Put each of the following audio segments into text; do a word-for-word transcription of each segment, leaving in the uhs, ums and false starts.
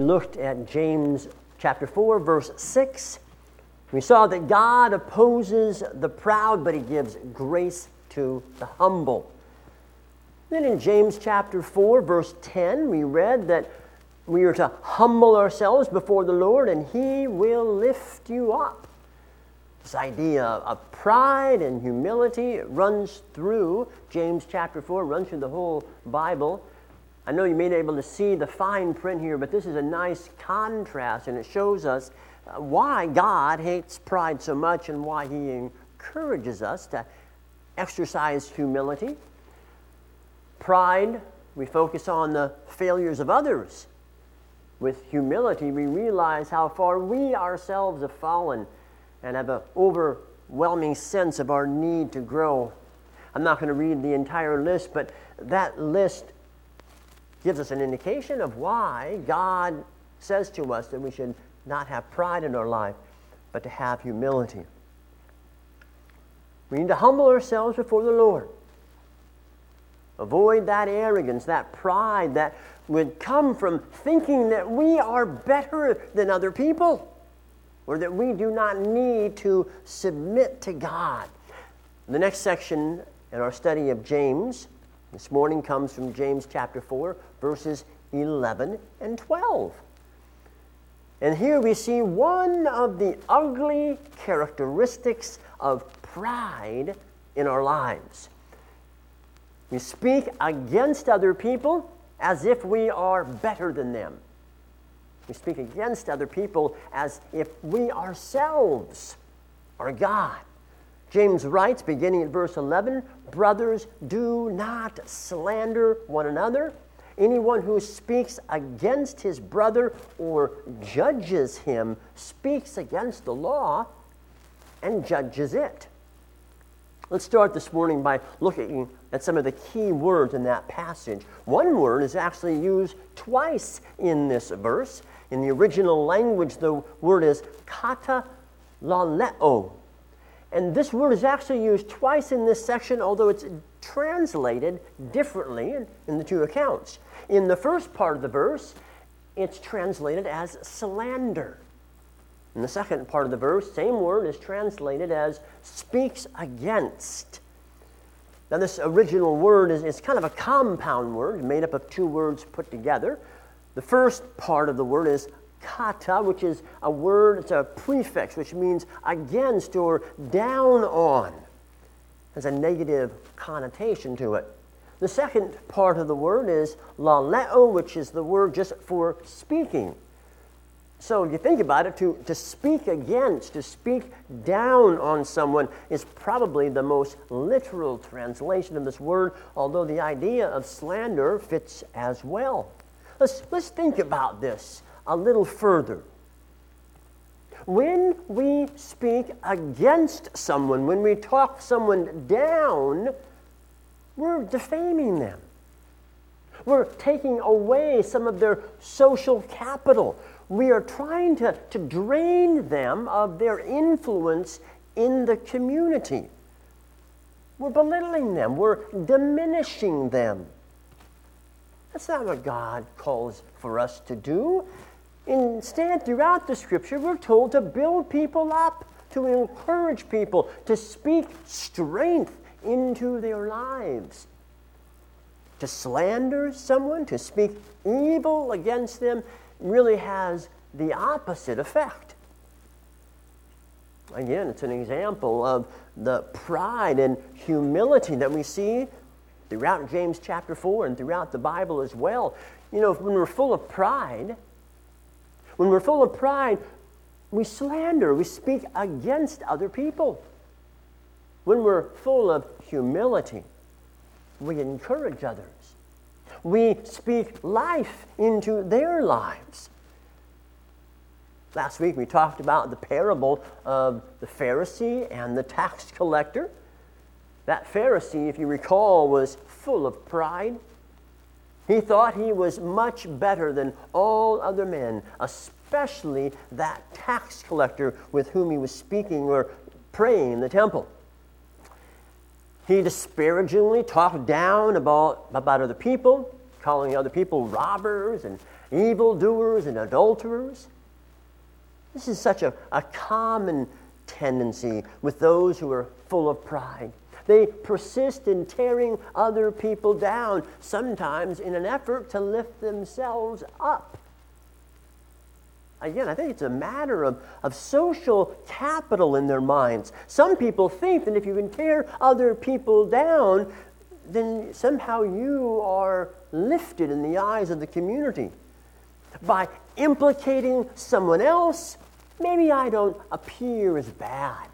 looked at James chapter four, verse six, we saw that God opposes the proud, but he gives grace to the humble. Then in James chapter four, verse ten, we read that we are to humble ourselves before the Lord, and he will lift you up. This idea of pride and humility runs through James chapter four, runs through the whole Bible. I know you may be able to see the fine print here, but this is a nice contrast, and it shows us why God hates pride so much and why he encourages us to exercise humility. Pride, we focus on the failures of others. With humility, we realize how far we ourselves have fallen and have an overwhelming sense of our need to grow. I'm not going to read the entire list, but that list gives us an indication of why God says to us that we should not have pride in our life, but to have humility. We need to humble ourselves before the Lord. Avoid that arrogance, that pride that would come from thinking that we are better than other people, or that we do not need to submit to God. The next section in our study of James this morning comes from James chapter four, verses eleven and twelve. And here we see one of the ugly characteristics of pride in our lives. We speak against other people as if we are better than them. We speak against other people as if we ourselves are God. James writes, beginning at verse eleven, "Brothers, do not slander one another. Anyone who speaks against his brother or judges him speaks against the law and judges it." Let's start this morning by looking at some of the key words in that passage. One word is actually used twice in this verse. In the original language, the word is katalaleo. And this word is actually used twice in this section, although it's translated differently in, in the two accounts. In the first part of the verse, it's translated as slander. In the second part of the verse, same word is translated as speaks against. Now this original word is, is kind of a compound word, made up of two words put together. The first part of the word is kata, which is a word, it's a prefix, which means against or down on. It has a negative connotation to it. The second part of the word is laleo, which is the word just for speaking. So if you think about it, to, to speak against, to speak down on someone is probably the most literal translation of this word, although the idea of slander fits as well. Let's, let's think about this a little further. When we speak against someone, when we talk someone down, we're defaming them. We're taking away some of their social capital. We are trying to, to drain them of their influence in the community. We're belittling them. We're diminishing them. That's not what God calls for us to do. Instead, throughout the Scripture, we're told to build people up, to encourage people, to speak strength into their lives. To slander someone, to speak evil against them, really has the opposite effect. Again, it's an example of the pride and humility that we see throughout James chapter four and throughout the Bible as well. You know, when we're full of pride, when we're full of pride, we slander, we speak against other people. When we're full of humility, we encourage others. We speak life into their lives. Last week we talked about the parable of the Pharisee and the tax collector. That Pharisee, if you recall, was full of pride. He thought he was much better than all other men, especially that tax collector with whom he was speaking or praying in the temple. He disparagingly talked down about, about other people, calling other people robbers and evildoers and adulterers. This is such a, a common tendency with those who are full of pride. They persist in tearing other people down, sometimes in an effort to lift themselves up. Again, I think it's a matter of, of social capital in their minds. Some people think that if you can tear other people down, then somehow you are lifted in the eyes of the community. By implicating someone else, maybe I don't appear as bad.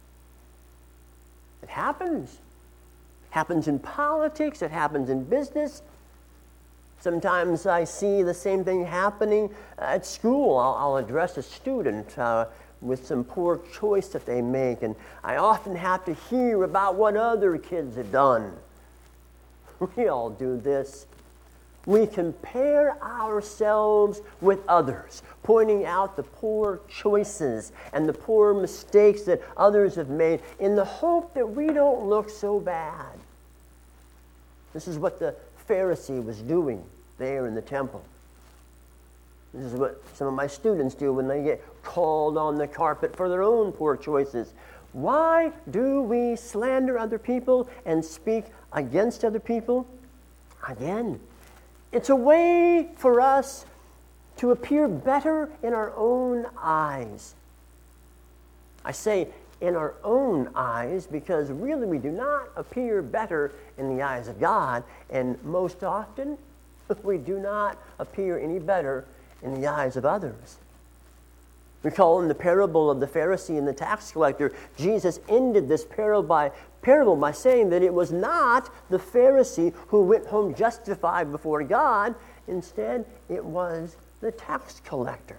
It happens. It happens in politics. It happens in business. Sometimes I see the same thing happening at school. I'll, I'll address a student uh, with some poor choice that they make, and I often have to hear about what other kids have done. We all do this. We compare ourselves with others, pointing out the poor choices and the poor mistakes that others have made in the hope that we don't look so bad. This is what the Pharisee was doing there in the temple. This is what some of my students do when they get called on the carpet for their own poor choices. Why do we slander other people and speak against other people? Again, it's a way for us to appear better in our own eyes. I say in our own eyes because really we do not appear better in the eyes of God, and most often we do not appear any better in the eyes of others. Recall in the parable of the Pharisee and the tax collector, Jesus ended this parable by, parable by saying that it was not the Pharisee who went home justified before God. Instead, it was the tax collector.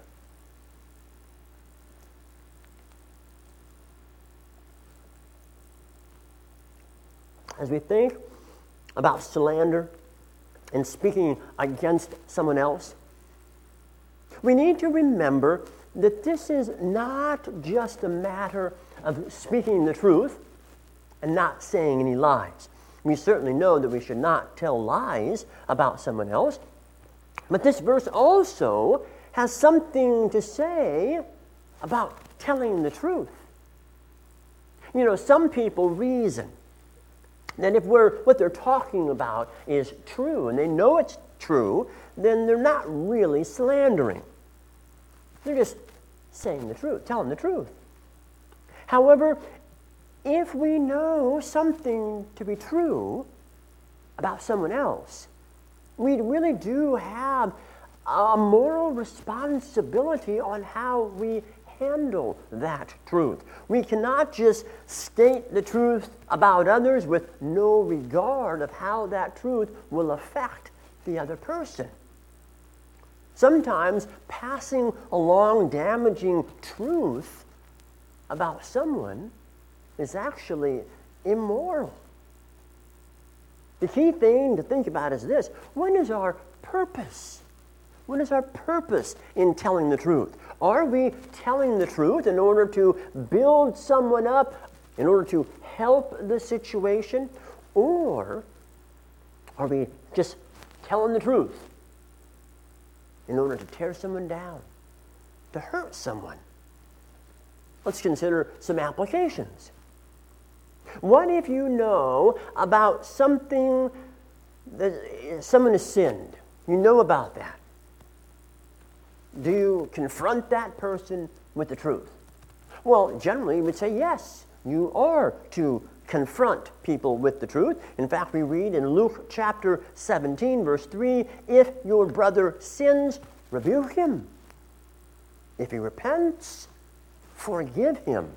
As we think about slander and speaking against someone else, we need to remember that this is not just a matter of speaking the truth and not saying any lies. We certainly know that we should not tell lies about someone else, but this verse also has something to say about telling the truth. You know, some people reason that if we're, what they're talking about is true, and they know it's true, then they're not really slandering. They're just saying the truth, telling the truth. However, if we know something to be true about someone else, we really do have a moral responsibility on how we handle that truth. We cannot just state the truth about others with no regard of how that truth will affect the other person. Sometimes passing along damaging truth about someone is actually immoral. The key thing to think about is this: what is our purpose? What is our purpose in telling the truth? Are we telling the truth in order to build someone up, in order to help the situation? Or are we just telling the truth in order to tear someone down, to hurt someone? Let's consider some applications. What if you know about something that someone has sinned? You know about that. Do you confront that person with the truth? Well, generally, you would say yes, you are to confront people with the truth. In fact, we read in Luke chapter seventeen, verse three, if your brother sins, rebuke him. If he repents, forgive him.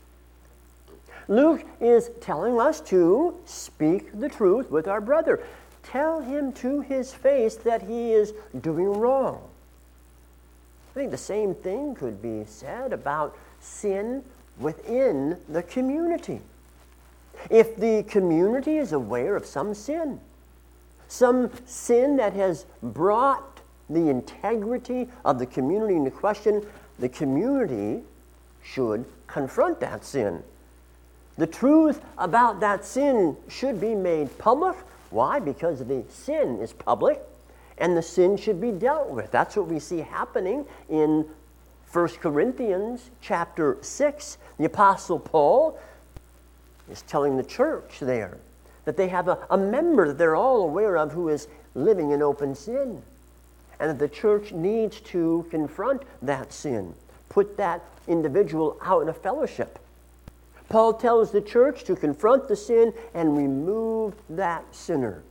Luke is telling us to speak the truth with our brother. Tell him to his face that he is doing wrong. I think the same thing could be said about sin within the community. If the community is aware of some sin, some sin that has brought the integrity of the community into question, the community should confront that sin. The truth about that sin should be made public. Why? Because the sin is public. and the sin should be dealt with. That's what we see happening in First Corinthians chapter six. The Apostle Paul is telling the church there that they have a, a member that they're all aware of who is living in open sin, and that the church needs to confront that sin, put that individual out in a fellowship. Paul tells the church to confront the sin and remove that sinner.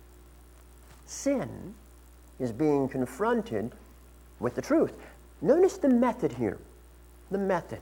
Sin is being confronted with the truth. Notice the method here. The method.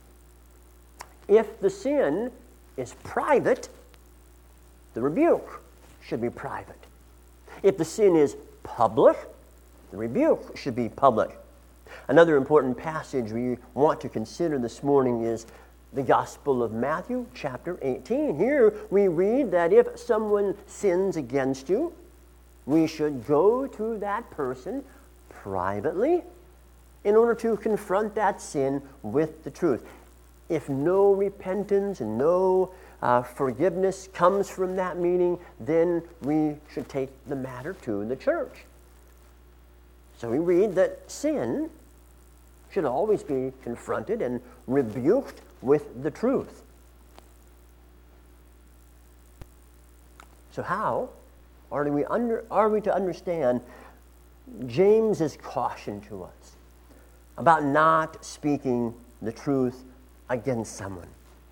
If the sin is private, the rebuke should be private. If the sin is public, the rebuke should be public. Another important passage we want to consider this morning is the Gospel of Matthew, chapter eighteen. Here we read that if someone sins against you, we should go to that person privately in order to confront that sin with the truth. If no repentance and no uh, forgiveness comes from that meeting, then we should take the matter to the church. So we read that sin should always be confronted and rebuked with the truth. So how are we, under, are we to understand James's caution to us about not speaking the truth against someone?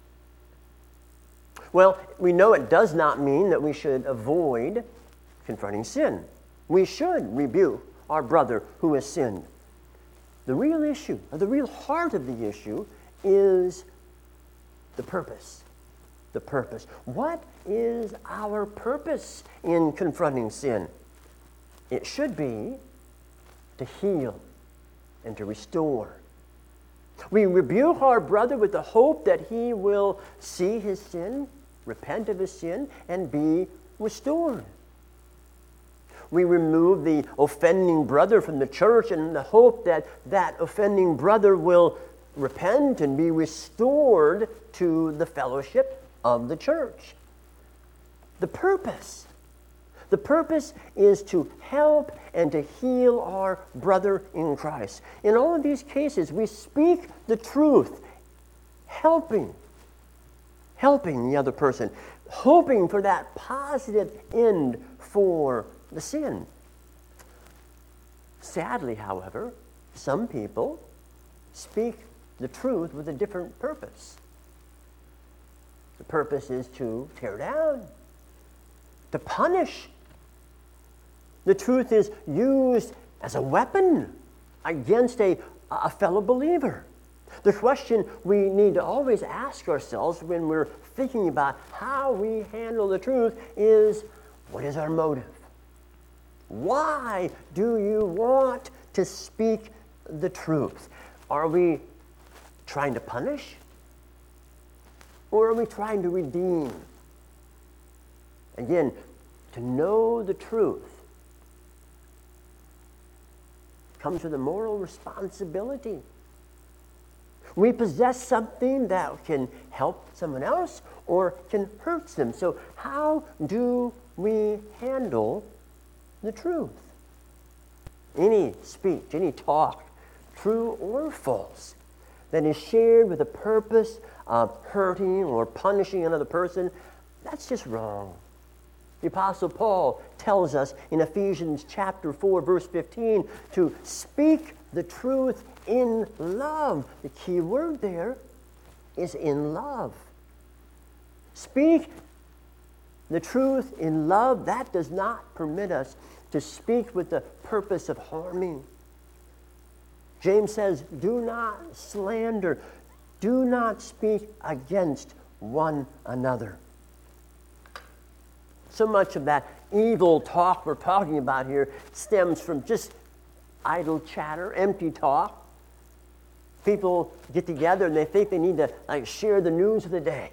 Well, we know it does not mean that we should avoid confronting sin. We should rebuke our brother who has sinned. The real issue, or the real heart of the issue, is the purpose. The purpose. What is our purpose in confronting sin? It should be to heal and to restore. We rebuke our brother with the hope that he will see his sin, repent of his sin, and be restored. We remove the offending brother from the church in the hope that that offending brother will repent and be restored to the fellowship of the church. The purpose. The purpose is to help and to heal our brother in Christ. In all of these cases, we speak the truth, helping, helping the other person, hoping for that positive end for the sin. Sadly, however, some people speak the truth with a different purpose. The purpose is to tear down, to punish. The truth is used as a weapon against a, a fellow believer. The question we need to always ask ourselves when we're thinking about how we handle the truth is, what is our motive? Why do you want to speak the truth? Are we trying to punish? Or are we trying to redeem? Again, to know the truth comes with a moral responsibility. We possess something that can help someone else or can hurt them. So how do we handle the truth? Any speech, any talk, true or false, that is shared with the purpose of hurting or punishing another person, that's just wrong. The Apostle Paul tells us in Ephesians chapter four, verse fifteen, to speak the truth in love. The key word there is in love. Speak the truth in love. That does not permit us to speak with the purpose of harming. James says, do not slander. Do not speak against one another. So much of that evil talk we're talking about here stems from just idle chatter, empty talk. People get together and they think they need to like share the news of the day.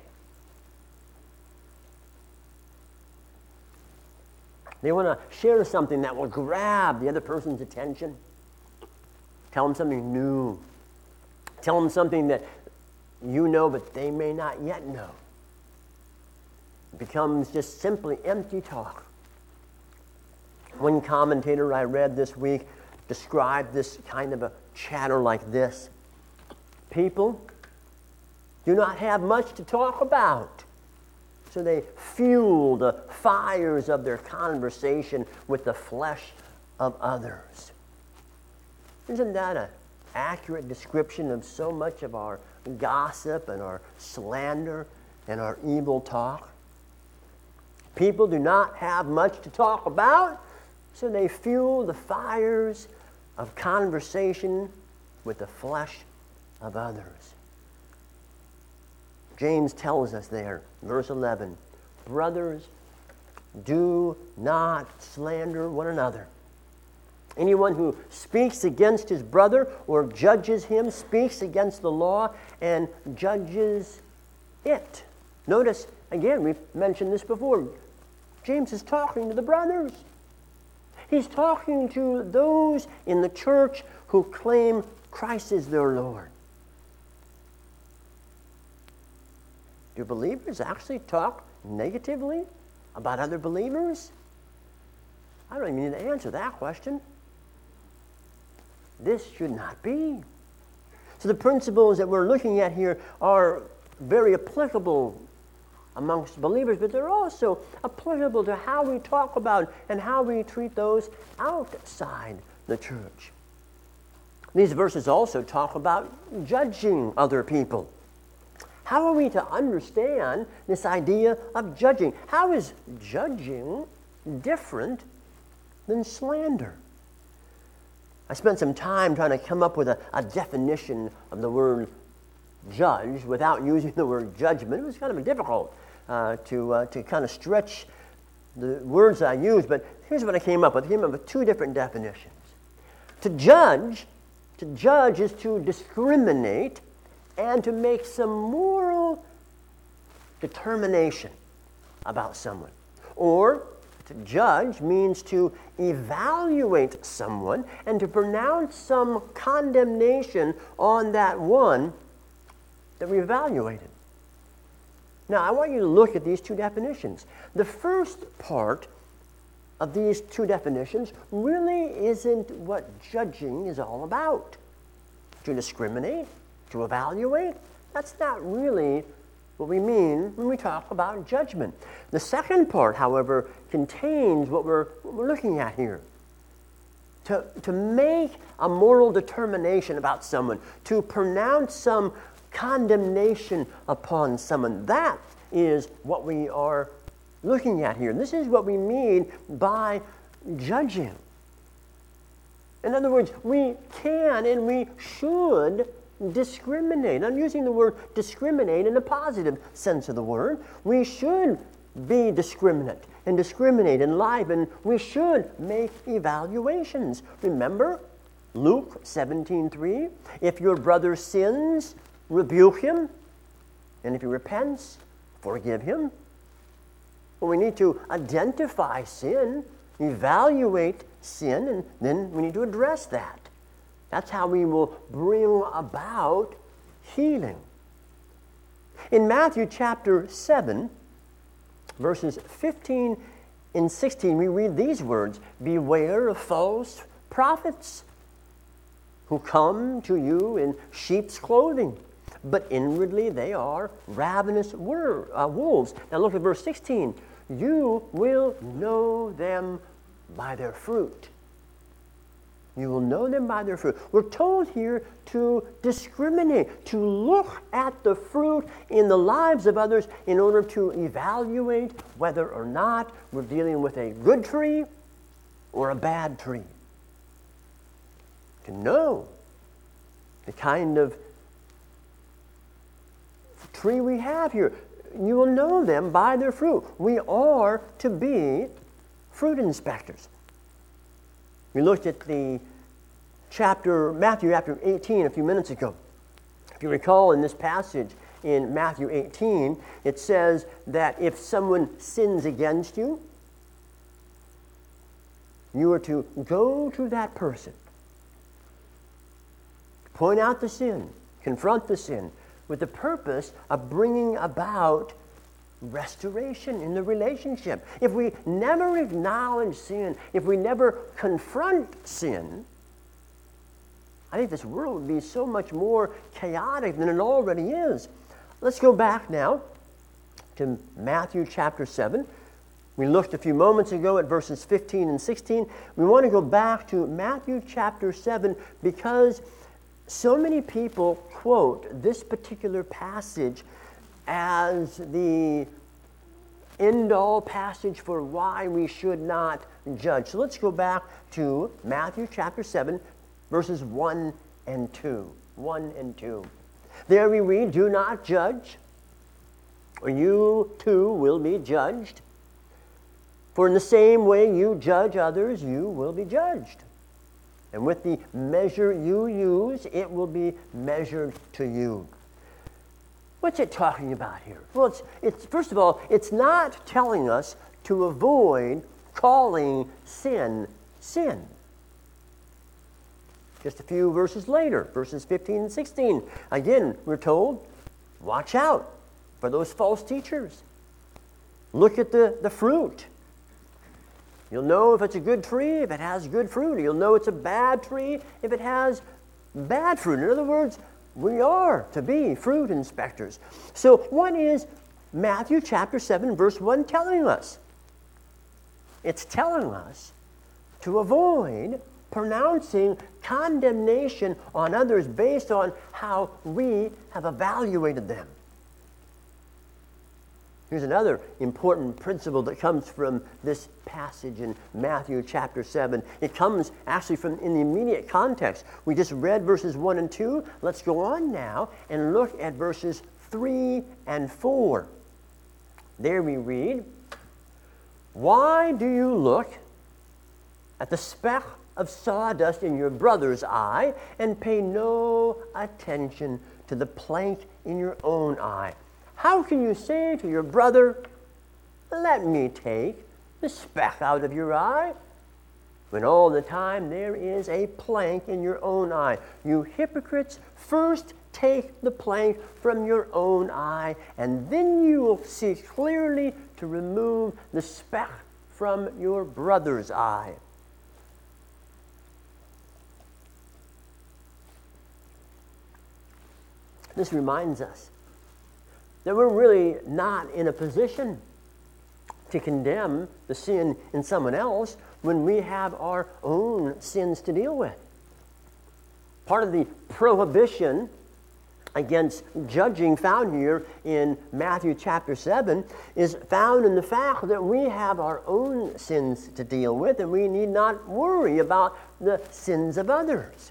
They want to share something that will grab the other person's attention. Tell them something new. Tell them something that you know but they may not yet know. It becomes just simply empty talk. One commentator I read this week described this kind of a chatter like this. People do not have much to talk about, so they fuel the fires of their conversation with the flesh of others. Isn't that an accurate description of so much of our gossip and our slander and our evil talk? People do not have much to talk about, so they fuel the fires of conversation with the flesh of others. James tells us there, verse eleven, brothers, do not slander one another. Anyone who speaks against his brother or judges him speaks against the law and judges it. Notice, again, we've mentioned this before. James is talking to the brothers. He's talking to those in the church who claim Christ is their Lord. Do believers actually talk negatively about other believers? I don't even need to answer that question. This should not be. So the principles that we're looking at here are very applicable amongst believers, but they're also applicable to how we talk about and how we treat those outside the church. These verses also talk about judging other people. How are we to understand this idea of judging? How is judging different than slander? I spent some time trying to come up with a, a definition of the word judge without using the word judgment. It was kind of difficult uh, to, uh, to kind of stretch the words I used, but here's what I came up with. I came up with two different definitions. To judge, to judge is to discriminate and to make some moral determination about someone. Or to judge means to evaluate someone and to pronounce some condemnation on that one that we evaluated. Now, I want you to look at these two definitions. The first part of these two definitions really isn't what judging is all about. To discriminate, to evaluate, that's not really what we mean when we talk about judgment. The second part, however, contains what we're, what we're looking at here. To, to make a moral determination about someone, to pronounce some condemnation upon someone. That is what we are looking at here. This is what we mean by judging. In other words, we can and we should discriminate. I'm using the word discriminate in the positive sense of the word. We should be discriminate and discriminate in life, and we should make evaluations. Remember Luke seventeen three? If your brother sins, rebuke him, and if he repents, forgive him. Well, we need to identify sin, evaluate sin, and then we need to address that. That's how we will bring about healing. In Matthew chapter seven, verses fifteen and sixteen, we read these words, beware of false prophets who come to you in sheep's clothing, but inwardly they are ravenous wor- uh, wolves. Now look at verse sixteen. You will know them by their fruit. You will know them by their fruit. We're told here to discriminate, to look at the fruit in the lives of others in order to evaluate whether or not we're dealing with a good tree or a bad tree. To know the kind of tree we have here. You will know them by their fruit. We are to be fruit inspectors. We looked at the chapter, Matthew chapter eighteen a few minutes ago. If you recall in this passage in Matthew eighteen, it says that if someone sins against you, you are to go to that person, point out the sin, confront the sin, with the purpose of bringing about restoration in the relationship. If we never acknowledge sin, if we never confront sin, I think this world would be so much more chaotic than it already is. Let's go back now to Matthew chapter seven. We looked a few moments ago at verses fifteen and sixteen. We want to go back to Matthew chapter seven because so many people quote this particular passage as the end-all passage for why we should not judge. So let's go back to Matthew chapter seven, verses one and two. one and two. There we read, "Do not judge, or you too will be judged. For in the same way you judge others, you will be judged. And with the measure you use, it will be measured to you." What's it talking about here? Well, it's, it's first of all, it's not telling us to avoid calling sin, sin. Just a few verses later, verses fifteen and sixteen, again, we're told, watch out for those false teachers. Look at the, the fruit. You'll know if it's a good tree if it has good fruit. You'll know it's a bad tree if it has bad fruit. In other words, we are to be fruit inspectors. So what is Matthew chapter seven, verse one telling us? It's telling us to avoid pronouncing condemnation on others based on how we have evaluated them. Here's another important principle that comes from this passage in Matthew chapter seven. It comes actually from in the immediate context. We just read verses one and two. Let's go on now and look at verses three and four. There we read, "Why do you look at the speck of sawdust in your brother's eye and pay no attention to the plank in your own eye? How can you say to your brother, 'Let me take the speck out of your eye,' when all the time there is a plank in your own eye? You hypocrites, first take the plank from your own eye, and then you will see clearly to remove the speck from your brother's eye." This reminds us that we're really not in a position to condemn the sin in someone else when we have our own sins to deal with. Part of the prohibition against judging found here in Matthew chapter seven is found in the fact that we have our own sins to deal with and we need not worry about the sins of others.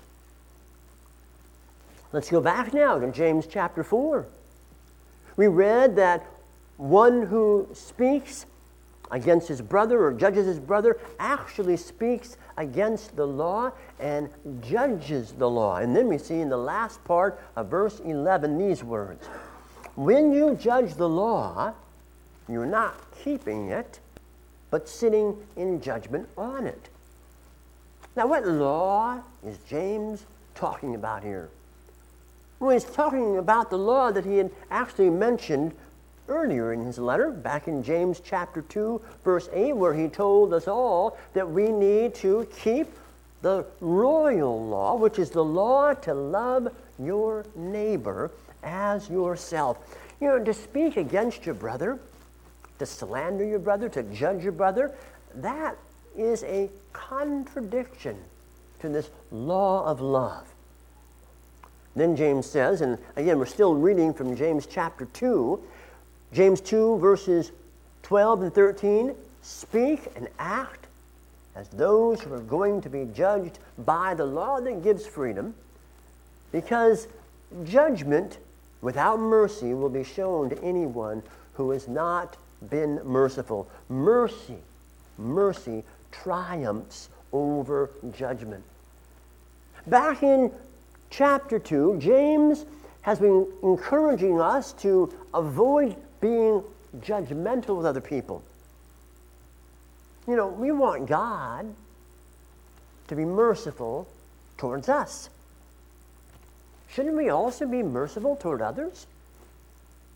Let's go back now to James chapter four. We read that one who speaks against his brother or judges his brother actually speaks against the law and judges the law. And then we see in the last part of verse eleven these words, "When you judge the law, you're not keeping it, but sitting in judgment on it." Now, what law is James talking about here? Well, he's talking about the law that he had actually mentioned earlier in his letter, back in James chapter two, verse eight, where he told us all that we need to keep the royal law, which is the law to love your neighbor as yourself. You know, to speak against your brother, to slander your brother, to judge your brother, that is a contradiction to this law of love. Then James says, and again, we're still reading from James chapter two, James two, verses twelve and thirteen, "Speak and act as those who are going to be judged by the law that gives freedom, because judgment without mercy will be shown to anyone who has not been merciful." Mercy, mercy triumphs over judgment. Back in chapter two, James has been encouraging us to avoid being judgmental with other people. You know, we want God to be merciful towards us. Shouldn't we also be merciful toward others?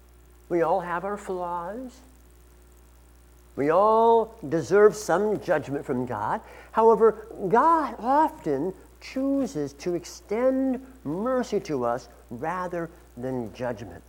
We all have our flaws. We all deserve some judgment from God. However, God often chooses to extend mercy to us rather than judgment.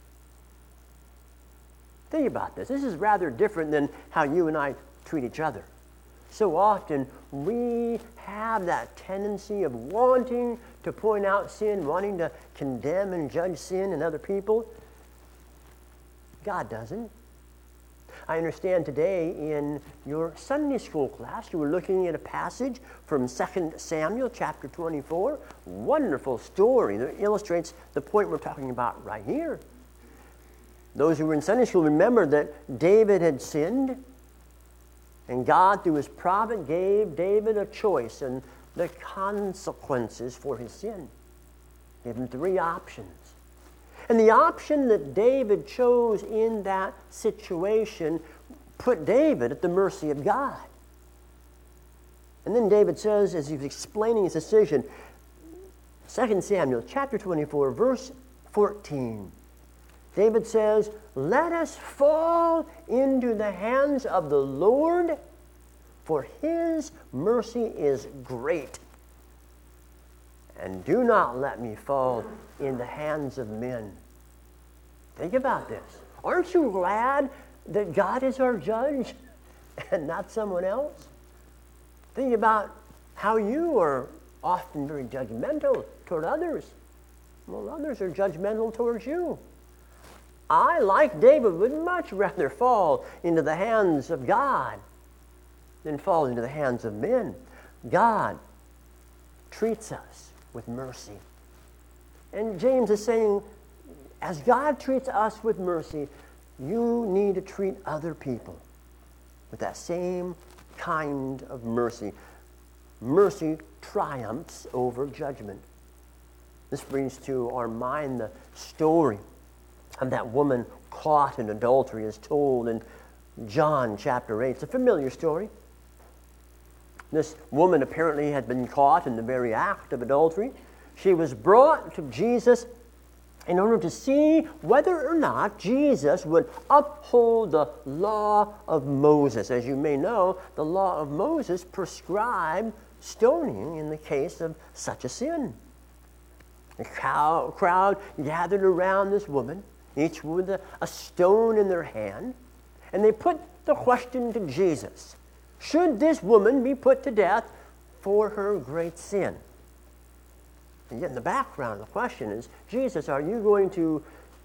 Think about this. This is rather different than how you and I treat each other. So often we have that tendency of wanting to point out sin, wanting to condemn and judge sin in other people. God doesn't. I understand today in your Sunday school class you were looking at a passage from Second Samuel chapter twenty-four. Wonderful story that illustrates the point we're talking about right here. Those who were in Sunday school remember that David had sinned, and God, through his prophet, gave David a choice and the consequences for his sin. Gave him three options. And the option that David chose in that situation put David at the mercy of God. And then David says, as he's explaining his decision, Second Samuel chapter twenty-four, verse fourteen, David says, "Let us fall into the hands of the Lord, for his mercy is great. And do not let me fall in the hands of men." Think about this. Aren't you glad that God is our judge and not someone else? Think about how you are often very judgmental toward others. Well, others are judgmental towards you. I, like David, would much rather fall into the hands of God than fall into the hands of men. God treats us with mercy. And James is saying, as God treats us with mercy, you need to treat other people with that same kind of mercy. Mercy triumphs over judgment. This brings to our mind the story of that woman caught in adultery, as told in John chapter eight. It's a familiar story. This woman apparently had been caught in the very act of adultery. She was brought to Jesus in order to see whether or not Jesus would uphold the law of Moses. As you may know, the law of Moses prescribed stoning in the case of such a sin. The crowd gathered around this woman, each with a, a stone in their hand, and they put the question to Jesus: should this woman be put to death for her great sin? And yet in the background of the question is, Jesus, are you going to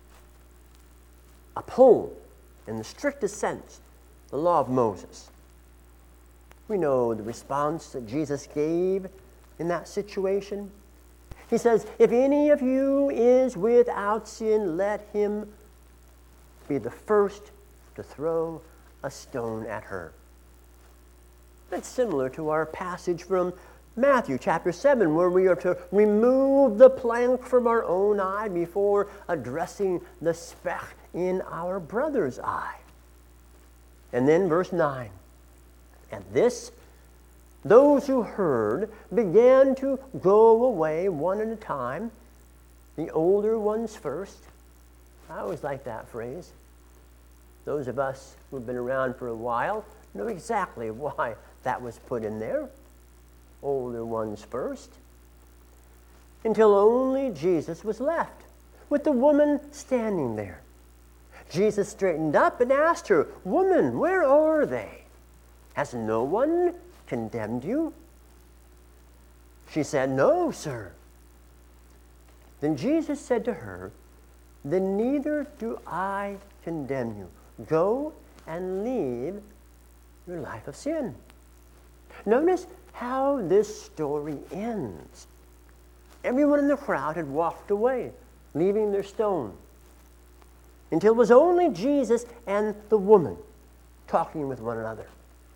uphold, in the strictest sense, the law of Moses? We know the response that Jesus gave in that situation. He says, "If any of you is without sin, let him be the first to throw a stone at her." That's similar to our passage from Matthew chapter seven, where we are to remove the plank from our own eye before addressing the speck in our brother's eye. And then verse nine, "At this, those who heard began to go away one at a time, the older ones first." I always like that phrase. Those of us who've been around for a while know exactly why that was put in there. Older ones first. Until only Jesus was left, with the woman standing there. Jesus straightened up and asked her, "Woman, where are they? Has no one condemned you?" She said, "No, sir." Then Jesus said to her, "Then neither do I condemn you. Go and leave your life of sin." Notice how this story ends. Everyone in the crowd had walked away, leaving their stone, until it was only Jesus and the woman talking with one another.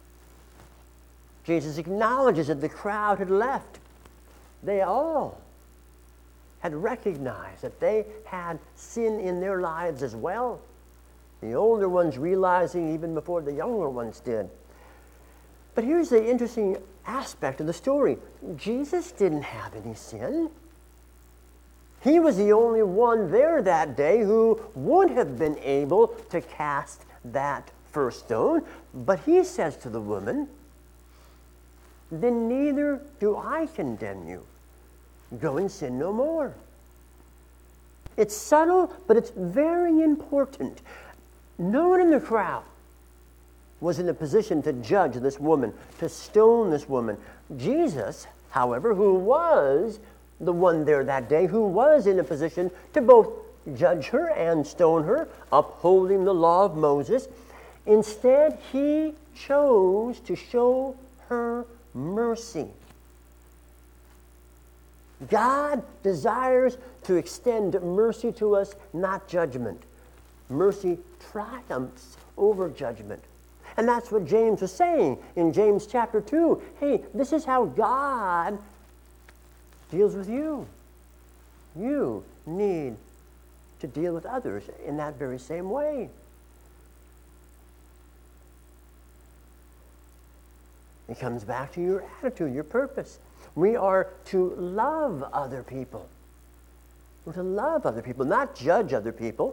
Jesus acknowledges that the crowd had left. They all had recognized that they had sin in their lives as well. The older ones realizing even before the younger ones did. But here's the interesting aspect of the story. Jesus didn't have any sin. He was the only one there that day who would have been able to cast that first stone. But he says to the woman, then neither do I condemn you. Go and sin no more. It's subtle, but it's very important. No one in the crowd was in a position to judge this woman, to stone this woman. Jesus, however, who was the one there that day, who was in a position to both judge her and stone her, upholding the law of Moses, instead he chose to show her mercy. God desires to extend mercy to us, not judgment. Mercy triumphs over judgment. And that's what James was saying in James chapter two. Hey, this is how God deals with you. You need to deal with others in that very same way. It comes back to your attitude, your purpose. We are to love other people. We're to love other people, not judge other people.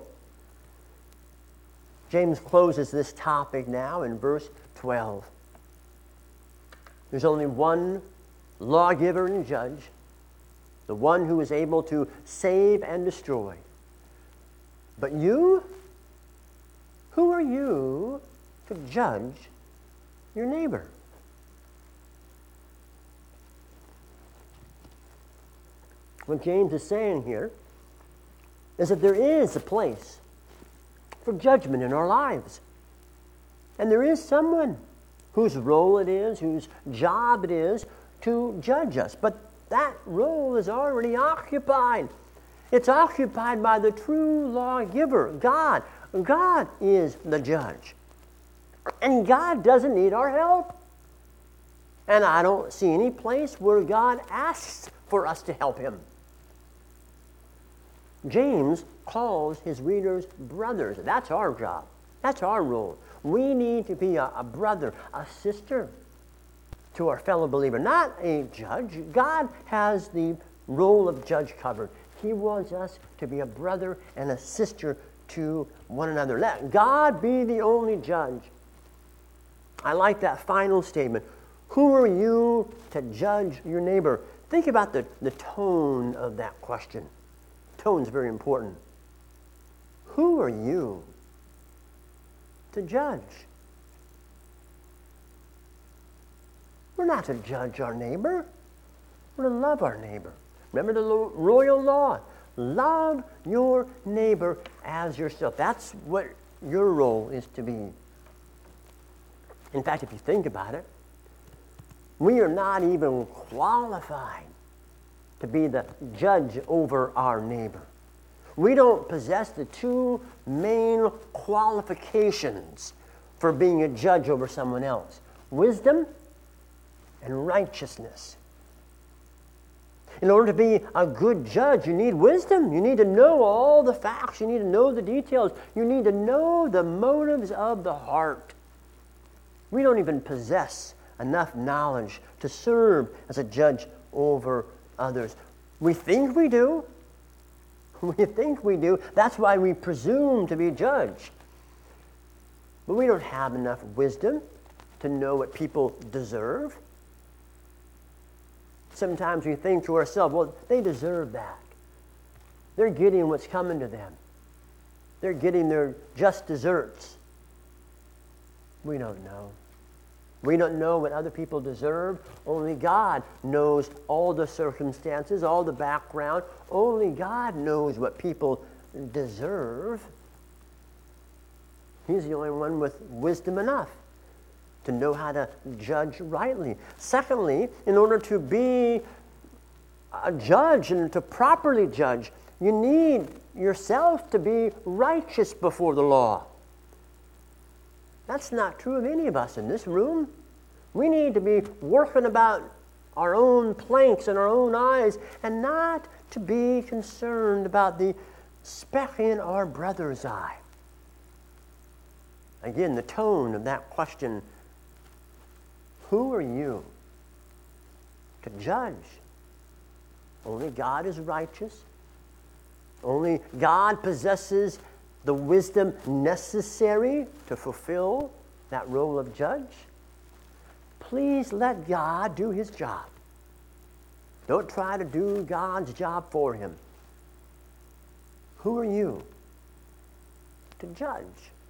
James closes this topic now in verse twelve. There's only one lawgiver and judge, the one who is able to save and destroy. But you, who are you to judge your neighbor? What James is saying here is that there is a place for judgment in our lives. And there is someone whose role it is, whose job it is to judge us. But that role is already occupied. It's occupied by the true lawgiver, God. God is the judge. And God doesn't need our help. And I don't see any place where God asks for us to help him. James calls his readers brothers. That's our job. That's our role. We need to be a, a brother, a sister to our fellow believer, not a judge. God has the role of judge covered. He wants us to be a brother and a sister to one another. Let God be the only judge. I like that final statement. Who are you to judge your neighbor? Think about the, the tone of that question. Tone is very important. Who are you to judge? We're not to judge our neighbor. We're to love our neighbor. Remember the royal law. Love your neighbor as yourself. That's what your role is to be. In fact, if you think about it, we are not even qualified to be the judge over our neighbor. We don't possess the two main qualifications for being a judge over someone else: wisdom and righteousness. In order to be a good judge, you need wisdom. You need to know all the facts. You need to know the details. You need to know the motives of the heart. We don't even possess enough knowledge to serve as a judge over others. We think we do. We think we do. That's why we presume to be judge. But we don't have enough wisdom to know what people deserve. Sometimes we think to ourselves, well, they deserve that. They're getting what's coming to them. They're getting their just desserts. We don't know. We don't know what other people deserve. Only God knows all the circumstances, all the background. Only God knows what people deserve. He's the only one with wisdom enough to know how to judge rightly. Secondly, in order to be a judge and to properly judge, you need yourself to be righteous before the law. That's not true of any of us in this room. We need to be working about our own planks in our own eyes and not to be concerned about the speck in our brother's eye. Again, the tone of that question, who are you to judge? Only God is righteous. Only God possesses the wisdom necessary to fulfill that role of judge. Please let God do his job. Don't try to do God's job for him. Who are you to judge?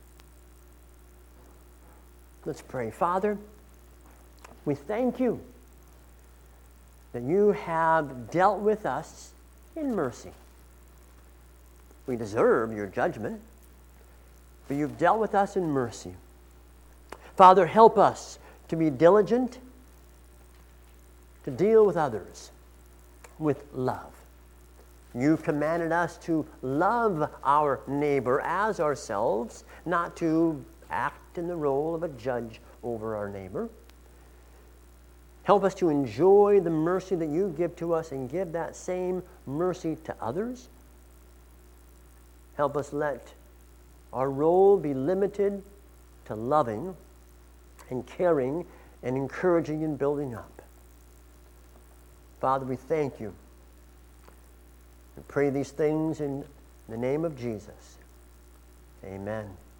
Let's pray. Father, we thank you that you have dealt with us in mercy. We deserve your judgment, but you've dealt with us in mercy. Father, help us to be diligent, to deal with others with love. You've commanded us to love our neighbor as ourselves, not to act in the role of a judge over our neighbor. Help us to enjoy the mercy that you give to us and give that same mercy to others. Help us let our role be limited to loving and caring and encouraging and building up. Father, we thank you. We pray these things in the name of Jesus. Amen.